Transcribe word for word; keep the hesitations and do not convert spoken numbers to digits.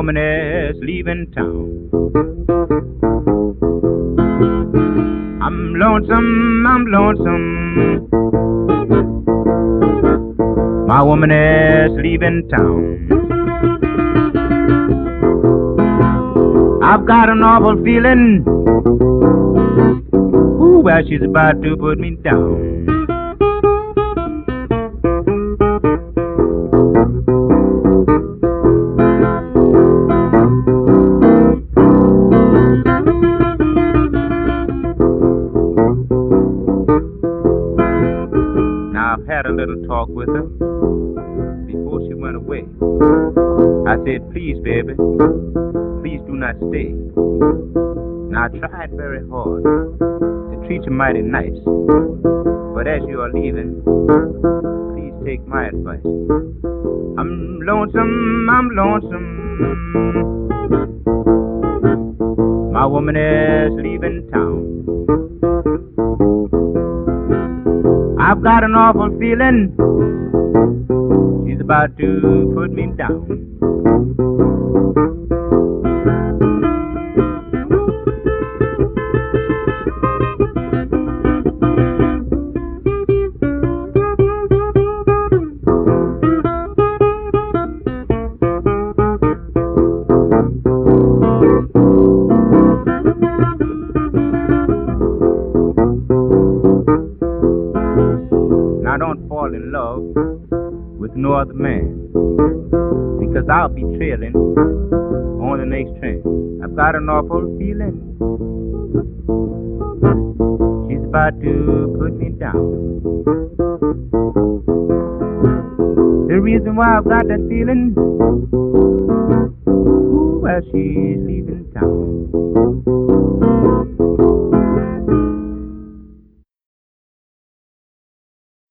woman is leaving town. I'm lonesome, I'm lonesome. My woman is leaving town. I've got an awful feeling, ooh, well, she's about to put me down. Now, I've had a little talk with her before she went away. I said, please, baby, please do not stay. Now, I tried very hard to treat you mighty nice, but as you are leaving, please take my advice. I'm lonesome, I'm lonesome. My woman is leaving town. I've got an awful feeling she's about to put me down. Now don't fall in love with no other man, because I'll be trailing on the next train. I've got an awful feeling she's about to put me down. The reason why I've got that feeling, ooh, well, she's leaving town.